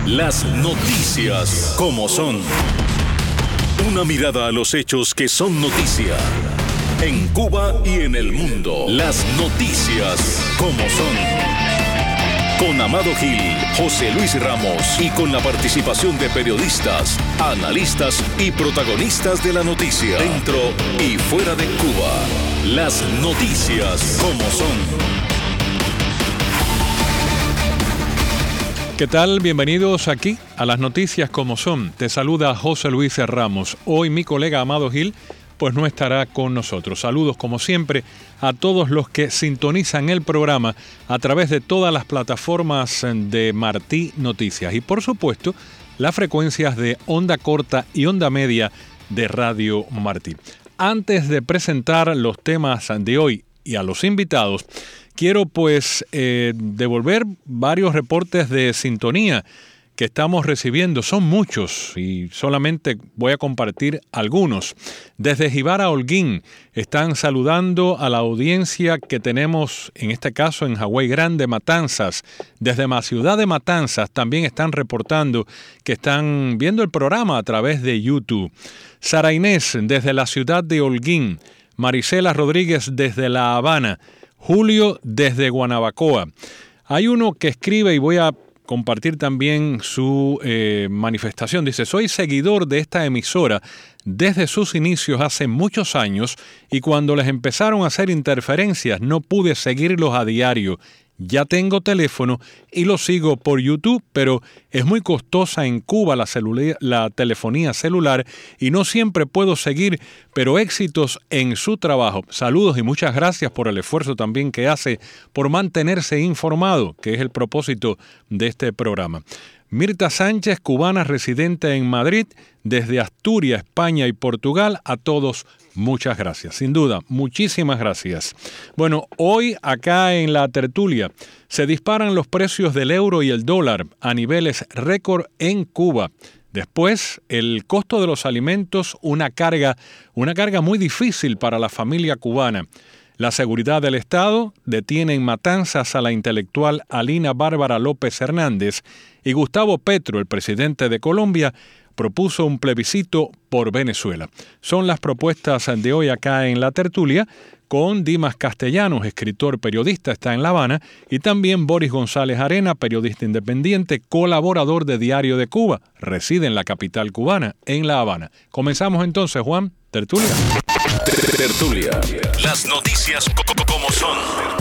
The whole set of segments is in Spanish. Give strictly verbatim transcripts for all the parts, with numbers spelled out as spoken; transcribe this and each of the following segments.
Las noticias como son. Una mirada a los hechos que son noticia. En Cuba y en el mundo. Las noticias como son. Con Amado Gil, José Luis Ramos y con la participación de periodistas, analistas y protagonistas de la noticia. Dentro y fuera de Cuba. Las noticias como son. ¿Qué tal? Bienvenidos aquí a las noticias como son. Te saluda José Luis Ramos. Hoy mi colega Amado Gil pues no estará con nosotros. Saludos como siempre a todos los que sintonizan el programa a través de todas las plataformas de Martí Noticias y por supuesto las frecuencias de onda corta y onda media de Radio Martí. Antes de presentar los temas de hoy y a los invitados, quiero pues eh, devolver varios reportes de sintonía que estamos recibiendo. Son muchos y solamente voy a compartir algunos. Desde Jibara, Holguín, están saludando a la audiencia que tenemos, en este caso en Hawái Grande, Matanzas. Desde la ciudad de Matanzas también están reportando que están viendo el programa a través de YouTube. Sara Inés, desde la ciudad de Holguín. Marisela Rodríguez, desde La Habana. Julio, desde Guanabacoa. Hay uno que escribe y voy a compartir también su eh, manifestación. Dice, soy seguidor de esta emisora desde sus inicios hace muchos años y cuando les empezaron a hacer interferencias no pude seguirlos a diario. Ya tengo teléfono y lo sigo por YouTube, pero es muy costosa en Cuba la, celula, la telefonía celular y no siempre puedo seguir, pero éxitos en su trabajo. Saludos y muchas gracias por el esfuerzo también que hace por mantenerse informado, que es el propósito de este programa. Mirta Sánchez, cubana residente en Madrid, desde Asturias, España y Portugal, a todos muchas gracias. Sin duda, muchísimas gracias. Bueno, hoy acá en la tertulia se disparan los precios del euro y el dólar a niveles récord en Cuba. Después, el costo de los alimentos, una carga, una carga muy difícil para la familia cubana. La seguridad del Estado detiene en Matanzas a la intelectual Alina Bárbara López Hernández y Gustavo Petro, el presidente de Colombia, propuso un plebiscito por Venezuela. Son las propuestas de hoy acá en la tertulia con Dimas Castellanos, escritor, periodista, está en La Habana, y también Boris González Arena, periodista independiente, colaborador de Diario de Cuba, reside en la capital cubana, en La Habana. Comenzamos entonces, Juan, tertulia. Tertulia. Las noticias como son.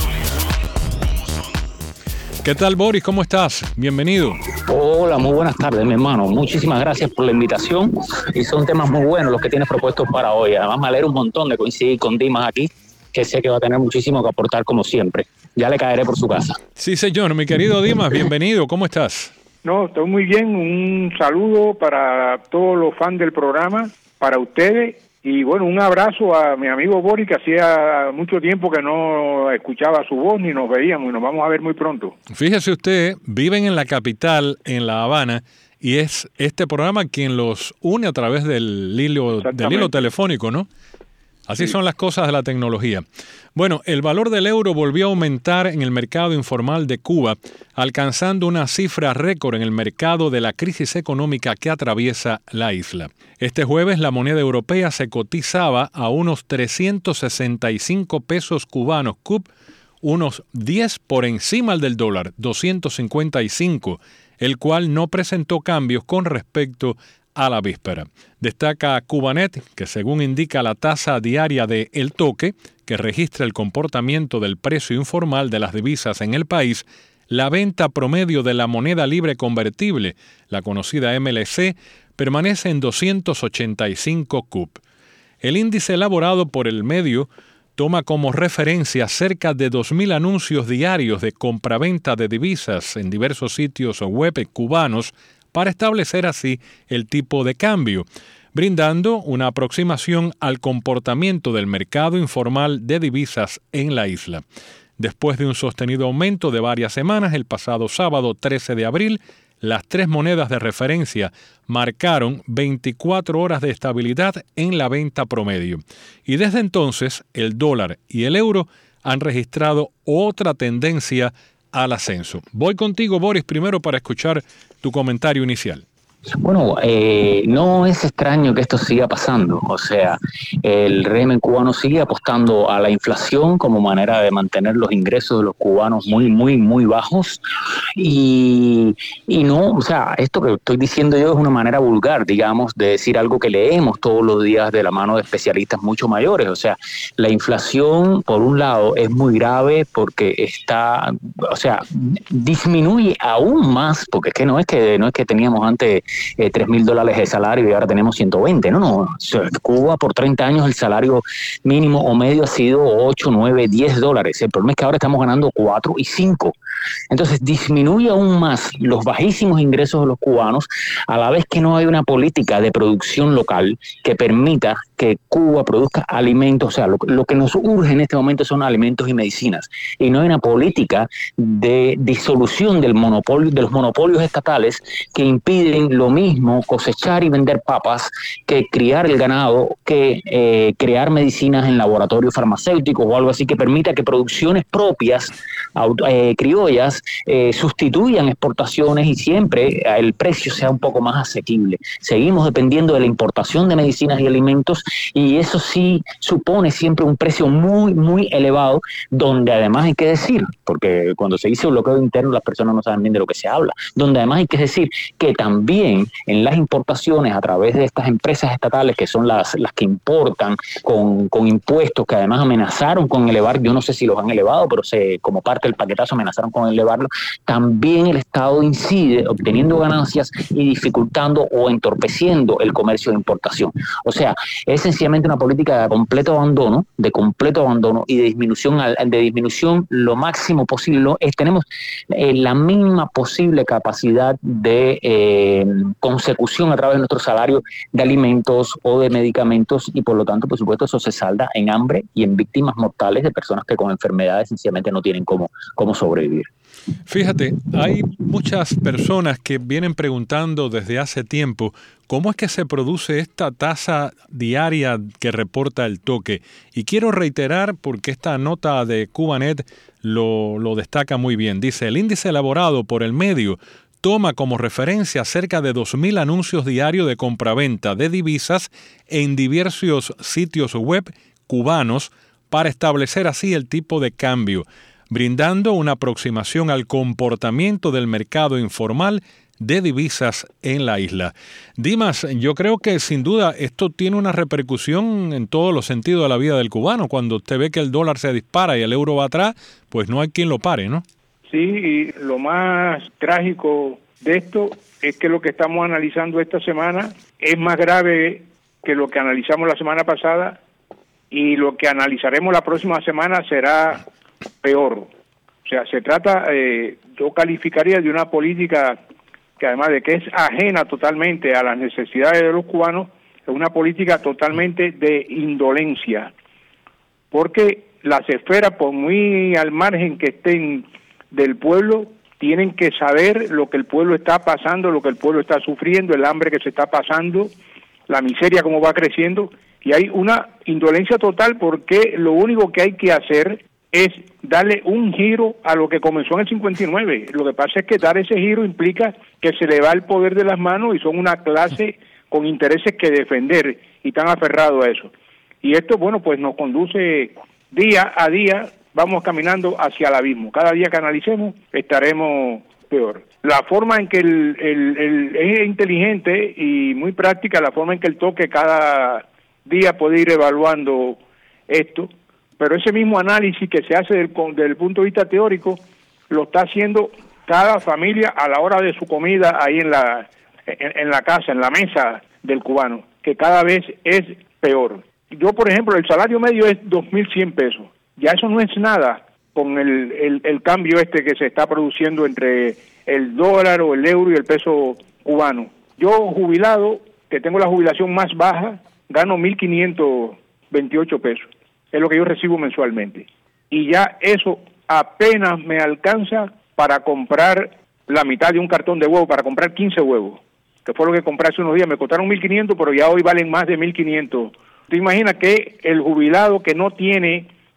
¿Qué tal, Boris? ¿Cómo estás? Bienvenido. Hola, muy buenas tardes, mi hermano. Muchísimas gracias por la invitación y son temas muy buenos los que tienes propuestos para hoy. Además, me alegra un montón de coincidir con Dimas aquí, que sé que va a tener muchísimo que aportar como siempre. Ya le caeré por su casa. Sí, señor. Mi querido Dimas, bienvenido. ¿Cómo estás? No, estoy muy bien. Un saludo para todos los fans del programa, para ustedes. Y bueno, un abrazo a mi amigo Boris, que hacía mucho tiempo que no escuchaba su voz ni nos veíamos y nos vamos a ver muy pronto. Fíjese usted, viven en la capital, en La Habana, y es este programa quien los une a través del hilo, del hilo telefónico, ¿no? Así sí. Son las cosas de la tecnología. Bueno, el valor del euro volvió a aumentar en el mercado informal de Cuba, alcanzando una cifra récord en el mercado de la crisis económica que atraviesa la isla. Este jueves la moneda europea se cotizaba a unos trescientos sesenta y cinco pesos cubanos C U P, unos diez por encima del dólar, doscientos cincuenta y cinco, el cual no presentó cambios con respecto a la víspera. Destaca Cubanet que según indica la tasa diaria de El Toque, que registra el comportamiento del precio informal de las divisas en el país, la venta promedio de la moneda libre convertible, la conocida M L C, permanece en doscientos ochenta y cinco C U P. El índice elaborado por el medio toma como referencia cerca de dos mil anuncios diarios de compraventa de divisas en diversos sitios web cubanos para establecer así el tipo de cambio, brindando una aproximación al comportamiento del mercado informal de divisas en la isla. Después de un sostenido aumento de varias semanas, el pasado sábado trece de abril, las tres monedas de referencia marcaron veinticuatro horas de estabilidad en la venta promedio. Y desde entonces, el dólar y el euro han registrado otra tendencia al ascenso. Voy contigo, Boris, primero para escuchar tu comentario inicial. Bueno, eh, no es extraño que esto siga pasando. O sea, el régimen cubano sigue apostando a la inflación como manera de mantener los ingresos de los cubanos muy, muy, muy bajos. Y, y no, o sea, esto que estoy diciendo yo es una manera vulgar, digamos, de decir algo que leemos todos los días de la mano de especialistas mucho mayores. O sea, la inflación, por un lado, es muy grave porque está, o sea, disminuye aún más, porque es que no es que, no es que teníamos antes Eh, tres mil dólares de salario y ahora tenemos ciento veinte. No, no. O sea, Cuba por treinta años el salario mínimo o medio ha sido ocho, nueve, diez dólares. El problema es que ahora estamos ganando cuatro y cinco. Entonces disminuye aún más los bajísimos ingresos de los cubanos, a la vez que no hay una política de producción local que permita que Cuba produzca alimentos. O sea, lo, lo que nos urge en este momento son alimentos y medicinas. Y no hay una política de disolución del monopolio, de los monopolios estatales que impiden lo mismo cosechar y vender papas que criar el ganado, que eh, crear medicinas en laboratorios farmacéuticos o algo así que permita que producciones propias eh, criollas eh, sustituyan exportaciones y siempre el precio sea un poco más asequible. Seguimos dependiendo de la importación de medicinas y alimentos y eso sí supone siempre un precio muy, muy elevado, donde además hay que decir, porque cuando se dice bloqueo interno las personas no saben bien de lo que se habla, donde además hay que decir que también en las importaciones a través de estas empresas estatales que son las, las que importan con, con impuestos que además amenazaron con elevar, yo no sé si los han elevado, pero se, como parte del paquetazo amenazaron con elevarlo, también el Estado incide obteniendo ganancias y dificultando o entorpeciendo el comercio de importación. O sea, es sencillamente una política de completo abandono, de completo abandono y de disminución, de disminución lo máximo posible. Es, tenemos eh, la mínima posible capacidad de eh, consecución a través de nuestro salario de alimentos o de medicamentos y por lo tanto, por supuesto, eso se salda en hambre y en víctimas mortales de personas que con enfermedades sencillamente no tienen cómo, cómo sobrevivir. Fíjate, hay muchas personas que vienen preguntando desde hace tiempo cómo es que se produce esta tasa diaria que reporta el toque. Y quiero reiterar, porque esta nota de Cubanet lo, lo destaca muy bien. Dice, el índice elaborado por el medio toma como referencia cerca de dos mil anuncios diarios de compraventa de divisas en diversos sitios web cubanos para establecer así el tipo de cambio, brindando una aproximación al comportamiento del mercado informal de divisas en la isla. Dimas, yo creo que sin duda esto tiene una repercusión en todos los sentidos de la vida del cubano. Cuando usted ve que el dólar se dispara y el euro va atrás, pues no hay quien lo pare, ¿no? Sí, y lo más trágico de esto es que lo que estamos analizando esta semana es más grave que lo que analizamos la semana pasada y lo que analizaremos la próxima semana será peor. O sea, se trata, eh, yo calificaría de una política que además de que es ajena totalmente a las necesidades de los cubanos, es una política totalmente de indolencia, porque las esferas, por muy al margen que estén del pueblo, tienen que saber lo que el pueblo está pasando, lo que el pueblo está sufriendo, el hambre que se está pasando, la miseria cómo va creciendo, y hay una indolencia total porque lo único que hay que hacer es darle un giro a lo que comenzó en el cincuenta y nueve. Lo que pasa es que dar ese giro implica que se le va el poder de las manos y son una clase con intereses que defender y están aferrados a eso. Y esto, bueno, pues nos conduce día a día, vamos caminando hacia el abismo. Cada día que analicemos estaremos peor. La forma en que el, el, el es inteligente y muy práctica, la forma en que el toque cada día puede ir evaluando esto, pero ese mismo análisis que se hace del, desde el punto de vista teórico lo está haciendo cada familia a la hora de su comida ahí en la en, en la casa, en la mesa del cubano, que cada vez es peor. Yo, por ejemplo, el salario medio es dos mil cien pesos. Ya eso no es nada con el, el, el cambio este que se está produciendo entre el dólar o el euro y el peso cubano. Yo, jubilado, que tengo la jubilación más baja, gano mil quinientos veintiocho pesos. Es lo que yo recibo mensualmente. Y ya eso apenas me alcanza para comprar la mitad de un cartón de huevos, para comprar quince huevos, que fue lo que compré hace unos días. Me costaron mil quinientos, pero ya hoy valen más de mil quinientos. ¿Te imaginas que el jubilado que no tiene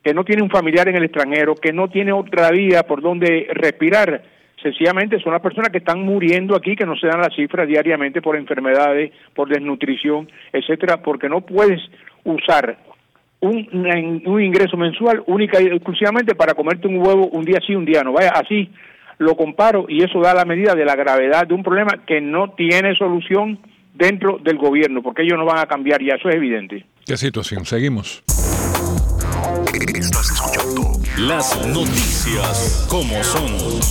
que no tiene un familiar en el extranjero, que no tiene otra vía por donde respirar. Sencillamente son las personas que están muriendo aquí, que no se dan las cifras diariamente por enfermedades, por desnutrición, etcétera, porque no puedes usar un, un ingreso mensual única y exclusivamente para comerte un huevo un día sí, un día no. Vaya, así lo comparo y eso da la medida de la gravedad de un problema que no tiene solución dentro del gobierno, porque ellos no van a cambiar ya, eso es evidente. ¿Qué situación? Seguimos. Estás escuchando las noticias como son.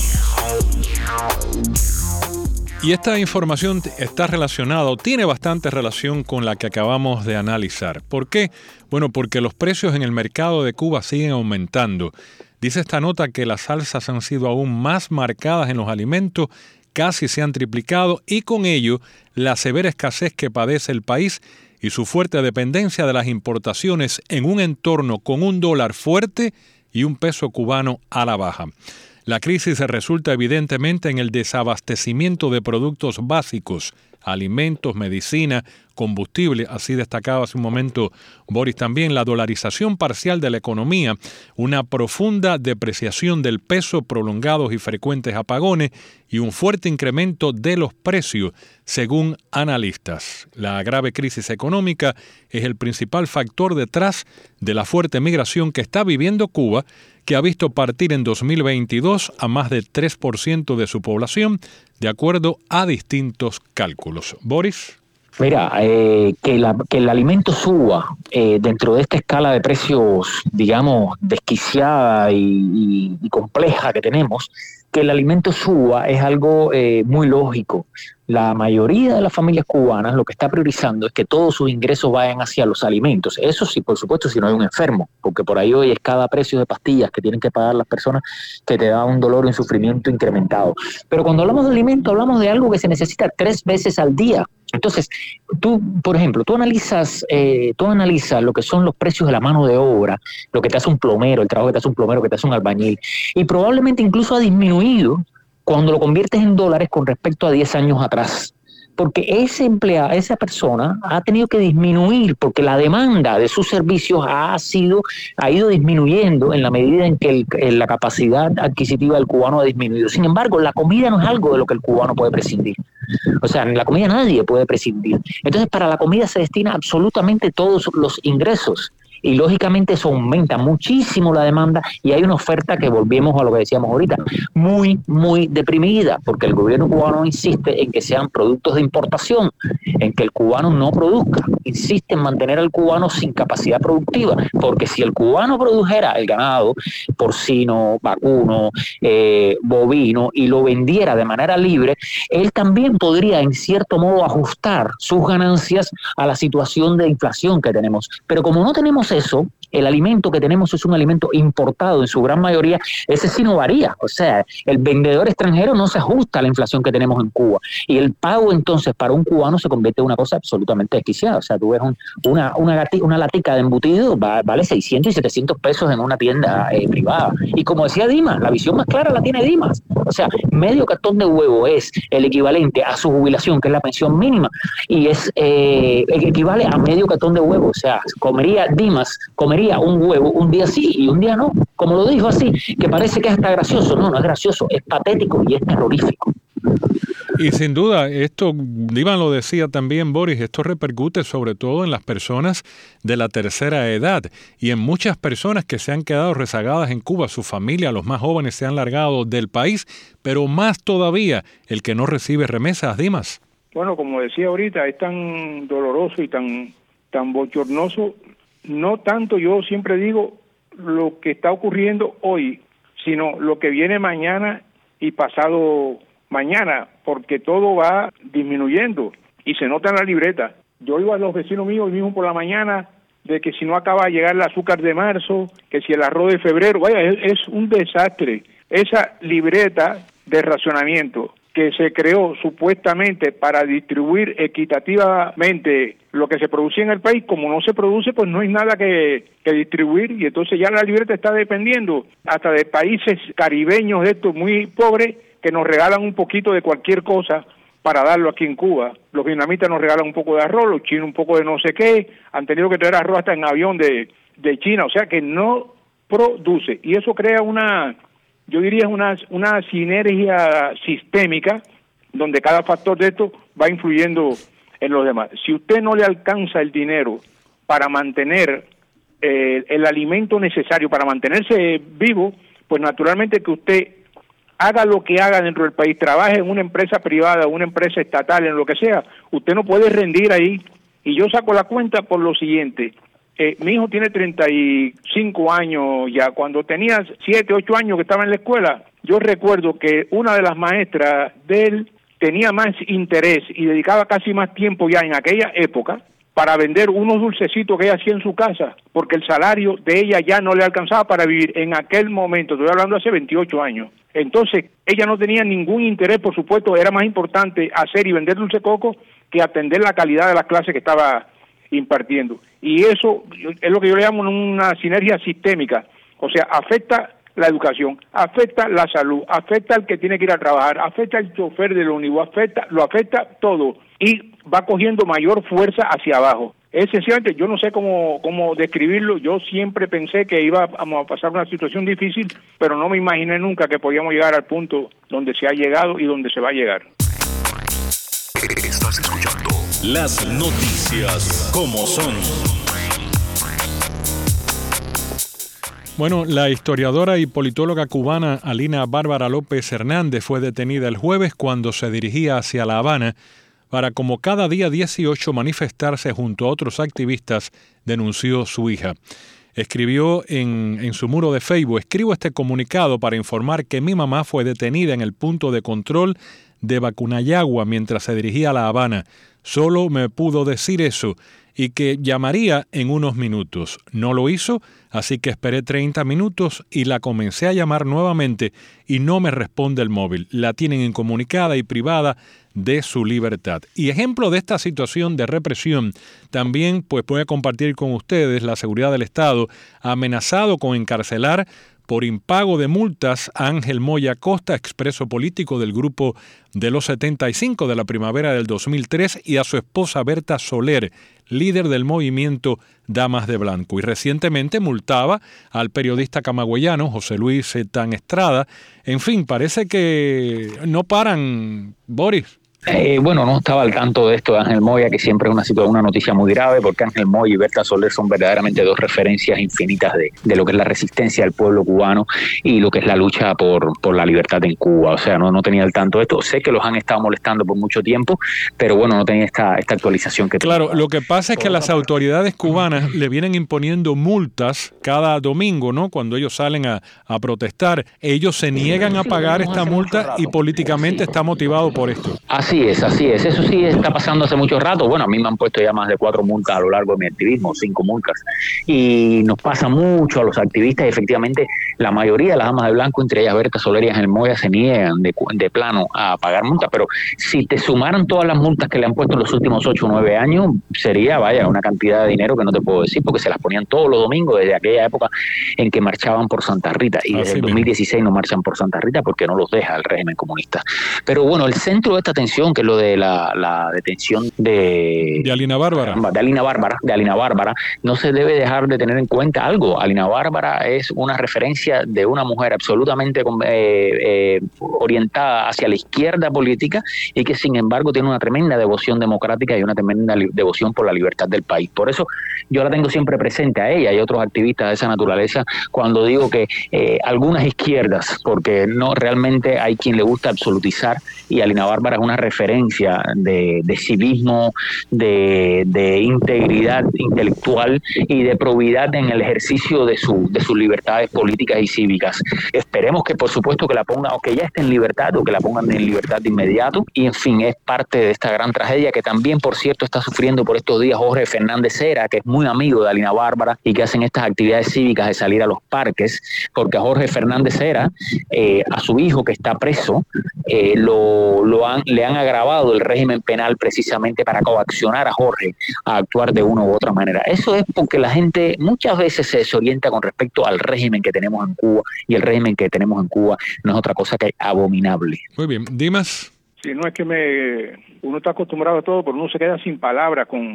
Y esta información está relacionada o tiene bastante relación con la que acabamos de analizar. ¿Por qué? Bueno, porque los precios en el mercado de Cuba siguen aumentando. Dice esta nota que las alzas han sido aún más marcadas en los alimentos, casi se han triplicado, y con ello la severa escasez que padece el país y su fuerte dependencia de las importaciones en un entorno con un dólar fuerte y un peso cubano a la baja. La crisis resulta evidentemente en el desabastecimiento de productos básicos, alimentos, medicina, combustible, así destacaba hace un momento Boris también, la dolarización parcial de la economía, una profunda depreciación del peso, prolongados y frecuentes apagones y un fuerte incremento de los precios, según analistas. La grave crisis económica es el principal factor detrás de la fuerte migración que está viviendo Cuba, que ha visto partir en dos mil veintidós a más del tres por ciento de su población, de acuerdo a distintos cálculos. Boris. Mira, eh, que, la, que el alimento suba eh, dentro de esta escala de precios, digamos, desquiciada y, y, y compleja que tenemos, que el alimento suba es algo eh, muy lógico. La mayoría de las familias cubanas lo que está priorizando es que todos sus ingresos vayan hacia los alimentos. Eso sí, por supuesto, si no hay un enfermo, porque por ahí hoy es cada precio de pastillas que tienen que pagar las personas que te da un dolor y un sufrimiento incrementado. Pero cuando hablamos de alimento, hablamos de algo que se necesita tres veces al día. Entonces, tú, por ejemplo, tú analizas, eh, tú analizas lo que son los precios de la mano de obra, lo que te hace un plomero, el trabajo que te hace un plomero, que te hace un albañil, y probablemente incluso ha disminuido cuando lo conviertes en dólares con respecto a diez años atrás. Porque ese empleado, esa persona ha tenido que disminuir porque la demanda de sus servicios ha sido, ha ido disminuyendo en la medida en que el, la capacidad adquisitiva del cubano ha disminuido. Sin embargo, la comida no es algo de lo que el cubano puede prescindir. O sea, en la comida nadie puede prescindir. Entonces, para la comida se destina absolutamente todos los ingresos. Y lógicamente eso aumenta muchísimo la demanda y hay una oferta que volvemos a lo que decíamos ahorita, muy, muy deprimida, porque el gobierno cubano insiste en que sean productos de importación, en que el cubano no produzca, insiste en mantener al cubano sin capacidad productiva, porque si el cubano produjera el ganado porcino, vacuno, eh, bovino y lo vendiera de manera libre, él también podría en cierto modo ajustar sus ganancias a la situación de inflación que tenemos. Pero como no tenemos eso, el alimento que tenemos es un alimento importado en su gran mayoría, ese sí no varía, o sea, el vendedor extranjero no se ajusta a la inflación que tenemos en Cuba, y el pago entonces para un cubano se convierte en una cosa absolutamente desquiciada. O sea, tú ves un, una, una, gati, una latica de embutido, va, vale seiscientos y setecientos pesos en una tienda eh, privada, y como decía Dimas, la visión más clara la tiene Dimas, o sea, medio cartón de huevo es el equivalente a su jubilación, que es la pensión mínima, y es eh, equivale a medio cartón de huevo. O sea, comería Dimas, comería un huevo un día sí y un día no, como lo dijo así, que parece que es hasta gracioso. No, no es gracioso, es patético y es terrorífico. Y sin duda, esto, Dimas lo decía también, Boris, esto repercute sobre todo en las personas de la tercera edad y en muchas personas que se han quedado rezagadas en Cuba. Su familia, los más jóvenes, se han largado del país, pero más todavía el que no recibe remesas. Dimas. Bueno, como decía ahorita, es tan doloroso y tan, tan bochornoso. No tanto, yo siempre digo, lo que está ocurriendo hoy, sino lo que viene mañana y pasado mañana, porque todo va disminuyendo y se nota en la libreta. Yo iba a los vecinos míos hoy mismo por la mañana de que si no acaba de llegar el azúcar de marzo, que si el arroz de febrero, vaya, es, es un desastre. Esa libreta de racionamiento que se creó supuestamente para distribuir equitativamente lo que se producía en el país, como no se produce, pues no hay nada que, que distribuir, y entonces ya la libreta está dependiendo hasta de países caribeños de estos muy pobres que nos regalan un poquito de cualquier cosa para darlo aquí en Cuba. Los vietnamitas nos regalan un poco de arroz, los chinos un poco de no sé qué, han tenido que traer arroz hasta en avión de, de China, o sea que no produce. Y eso crea una, yo diría, una, una sinergia sistémica donde cada factor de esto va influyendo en los demás. Si usted no le alcanza el dinero para mantener eh, el alimento necesario, para mantenerse vivo, pues naturalmente que usted haga lo que haga dentro del país, trabaje en una empresa privada, una empresa estatal, en lo que sea, usted no puede rendir ahí. Y yo saco la cuenta por lo siguiente. Eh, mi hijo tiene treinta y cinco años ya. Cuando tenía siete, ocho años que estaba en la escuela, yo recuerdo que una de las maestras de él tenía más interés y dedicaba casi más tiempo ya en aquella época para vender unos dulcecitos que ella hacía en su casa, porque el salario de ella ya no le alcanzaba para vivir en aquel momento. Estoy hablando hace veintiocho años. Entonces, ella no tenía ningún interés, por supuesto, era más importante hacer y vender dulce coco que atender la calidad de las clases que estaba impartiendo. Y eso es lo que yo le llamo una sinergia sistémica, o sea, afecta la educación, afecta la salud, afecta al que tiene que ir a trabajar, afecta al chofer del ómnibus, afecta, lo afecta todo y va cogiendo mayor fuerza hacia abajo. Es sencillamente, yo no sé cómo, cómo describirlo, yo siempre pensé que íbamos a pasar una situación difícil, pero no me imaginé nunca que podíamos llegar al punto donde se ha llegado y donde se va a llegar. Estás escuchando las noticias como son. Bueno, la historiadora y politóloga cubana Alina Bárbara López Hernández fue detenida el jueves cuando se dirigía hacia La Habana para, como cada día dieciocho, manifestarse junto a otros activistas, denunció su hija. Escribió en, en su muro de Facebook: escribo este comunicado para informar que mi mamá fue detenida en el punto de control de Bacunayagua mientras se dirigía a La Habana. Solo me pudo decir eso y que llamaría en unos minutos. No lo hizo, así que esperé treinta minutos y la comencé a llamar nuevamente y no me responde el móvil. La tienen incomunicada y privada de su libertad. Y ejemplo de esta situación de represión, también pues voy a compartir con ustedes. La seguridad del Estado ha amenazado con encarcelar por impago de multas a Ángel Moya Costa, expreso político del grupo de los setenta y cinco de la primavera del dos mil tres, y a su esposa Berta Soler, líder del movimiento Damas de Blanco. Y recientemente multaba al periodista camagüeyano José Luis Tan Estrada. En fin, parece que no paran, Boris. Eh, bueno, no estaba al tanto de esto de Ángel Moya, que siempre es una situación, una noticia muy grave, porque Ángel Moya y Berta Soler son verdaderamente dos referencias infinitas de, de lo que es la resistencia del pueblo cubano y lo que es la lucha por, por la libertad en Cuba. O sea, no, no tenía al tanto de esto. Sé que los han estado molestando por mucho tiempo, pero bueno, no tenía esta, esta actualización que Claro, tenía. Lo que pasa es que las autoridades cubanas le vienen imponiendo multas cada domingo, ¿no? Cuando ellos salen a, a protestar, ellos se niegan a pagar esta multa y políticamente está motivado por esto. Así es, así es. Eso sí está pasando hace mucho rato. Bueno, a mí me han puesto ya más de cuatro multas a lo largo de mi activismo, cinco multas. Y nos pasa mucho a los activistas. Y efectivamente, la mayoría de las damas de blanco, entre ellas Berta Soler y Ángel Moya, se niegan de, de plano a pagar multas. Pero si te sumaran todas las multas que le han puesto en los últimos ocho o nueve años, sería, vaya, una cantidad de dinero que no te puedo decir, porque se las ponían todos los domingos desde aquella época en que marchaban por Santa Rita. Y desde el dos mil dieciséis no marchan por Santa Rita porque no los deja el régimen comunista. Pero bueno, el centro de esta tensión, que es lo de la, la detención de... De Alina Bárbara. De Alina Bárbara, de Alina Bárbara, no se debe dejar de tener en cuenta algo. Alina Bárbara es una referencia de una mujer absolutamente eh, eh, orientada hacia la izquierda política y que sin embargo tiene una tremenda devoción democrática y una tremenda li- devoción por la libertad del país. Por eso yo la tengo siempre presente a ella y a otros activistas de esa naturaleza cuando digo que eh, algunas izquierdas, porque no realmente hay quien le gusta absolutizar, y Alina Bárbara es una referencia de, de civismo, de, de integridad intelectual y de probidad en el ejercicio de, su, de sus libertades políticas y cívicas. Esperemos que por supuesto que la pongan, o que ya esté en libertad, o que la pongan en libertad de inmediato, y en fin, es parte de esta gran tragedia que también, por cierto, está sufriendo por estos días Jorge Fernández Cera, que es muy amigo de Alina Bárbara y que hacen estas actividades cívicas de salir a los parques, porque a Jorge Fernández Cera, eh, a su hijo que está preso, eh, lo, lo han, le han agravado el régimen penal precisamente para coaccionar a Jorge a actuar de una u otra manera. Eso es porque la gente muchas veces se desorienta con respecto al régimen que tenemos en Cuba, y el régimen que tenemos en Cuba no es otra cosa que abominable. Muy bien, Dimas. Sí, no es que me uno está acostumbrado a todo, pero uno se queda sin palabras con,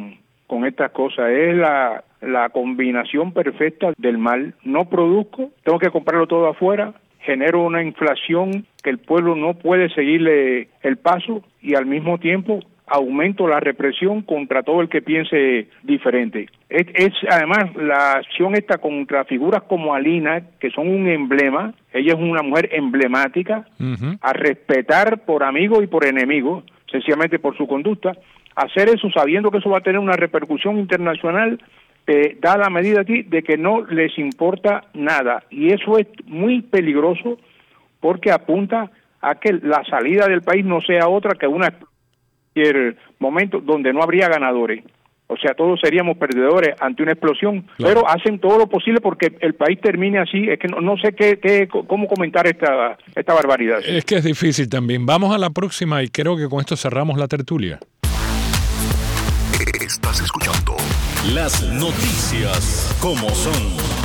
con estas cosas. Es la, la combinación perfecta del mal. No produzco, tengo que comprarlo todo afuera, genero una inflación que el pueblo no puede seguirle el paso y al mismo tiempo aumento la represión contra todo el que piense diferente. Es, es además la acción esta contra figuras como Alina, que son un emblema, ella es una mujer emblemática, uh-huh. a respetar por amigos y por enemigos, sencillamente por su conducta. Hacer eso sabiendo que eso va a tener una repercusión internacional, eh, da la medida aquí de que no les importa nada. Y eso es muy peligroso porque apunta a que la salida del país no sea otra que una cualquier momento donde no habría ganadores. O sea, todos seríamos perdedores ante una explosión, claro. Pero hacen todo lo posible porque el país termine así. Es que no, no sé qué, qué, cómo comentar esta, esta barbaridad. Es que es difícil también. Vamos a la próxima y creo que con esto cerramos la tertulia. Estás escuchando las noticias como son.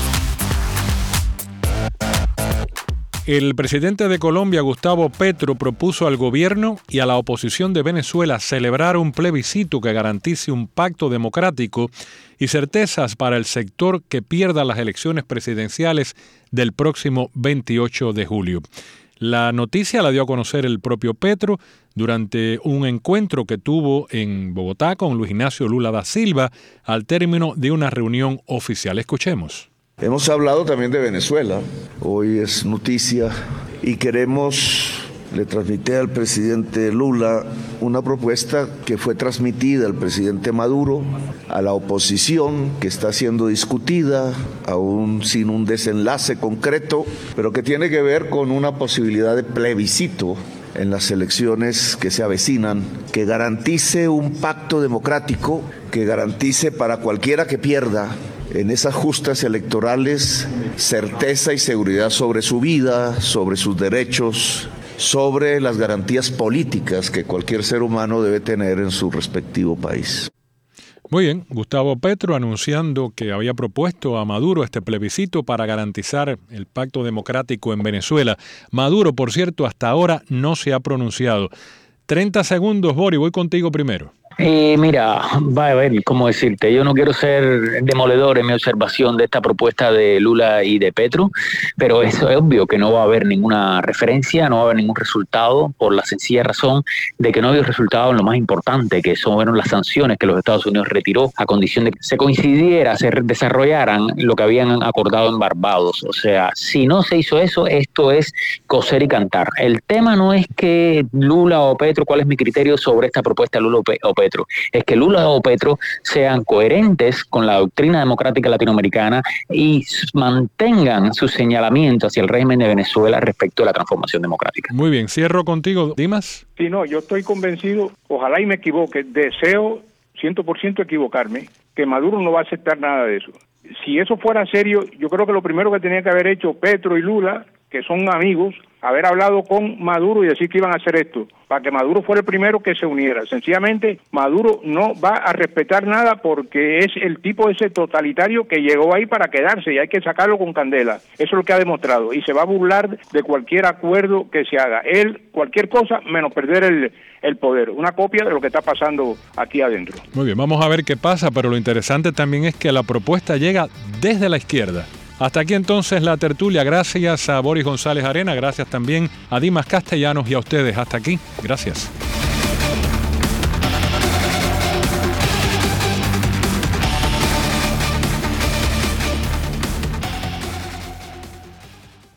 El presidente de Colombia, Gustavo Petro, propuso al gobierno y a la oposición de Venezuela celebrar un plebiscito que garantice un pacto democrático y certezas para el sector que pierda las elecciones presidenciales del próximo veintiocho de julio. La noticia la dio a conocer el propio Petro durante un encuentro que tuvo en Bogotá con Luis Ignacio Lula da Silva al término de una reunión oficial. Escuchemos. Hemos hablado también de Venezuela, hoy es noticia y queremos, le transmití al presidente Lula una propuesta que fue transmitida al presidente Maduro, a la oposición que está siendo discutida, aún sin un desenlace concreto, pero que tiene que ver con una posibilidad de plebiscito en las elecciones que se avecinan, que garantice un pacto democrático, que garantice para cualquiera que pierda en esas justas electorales certeza y seguridad sobre su vida, sobre sus derechos, sobre las garantías políticas que cualquier ser humano debe tener en su respectivo país. Muy bien, Gustavo Petro anunciando que había propuesto a Maduro este plebiscito para garantizar el pacto democrático en Venezuela. Maduro, por cierto, hasta ahora no se ha pronunciado. treinta segundos, Bori, voy contigo primero. Eh, mira, va a ver, ¿cómo decirte? Yo no quiero ser demoledor en mi observación de esta propuesta de Lula y de Petro, pero es obvio que no va a haber ninguna referencia, no va a haber ningún resultado, por la sencilla razón de que no hay resultado en lo más importante, que son bueno, las sanciones que los Estados Unidos retiró a condición de que se coincidiera, se desarrollaran lo que habían acordado en Barbados. O sea, si no se hizo eso, esto es coser y cantar. El tema no es que Lula o Petro, ¿cuál es mi criterio sobre esta propuesta de Lula o Petro? Es que Lula o Petro sean coherentes con la doctrina democrática latinoamericana y mantengan su señalamiento hacia el régimen de Venezuela respecto a la transformación democrática. Muy bien, cierro contigo, Dimas. Sí, no, yo estoy convencido, ojalá y me equivoque, deseo cien por ciento equivocarme, que Maduro no va a aceptar nada de eso. Si eso fuera serio, yo creo que lo primero que tenía que haber hecho Petro y Lula, que son amigos, haber hablado con Maduro y decir que iban a hacer esto, para que Maduro fuera el primero que se uniera. Sencillamente, Maduro no va a respetar nada porque es el tipo ese totalitario que llegó ahí para quedarse y hay que sacarlo con candela. Eso es lo que ha demostrado y se va a burlar de cualquier acuerdo que se haga. Él, cualquier cosa, menos perder el, el poder. Una copia de lo que está pasando aquí adentro. Muy bien, vamos a ver qué pasa, pero lo interesante también es que la propuesta llega desde la izquierda. Hasta aquí entonces la tertulia. Gracias a Boris González Arena, gracias también a Dimas Castellanos y a ustedes. Hasta aquí. Gracias.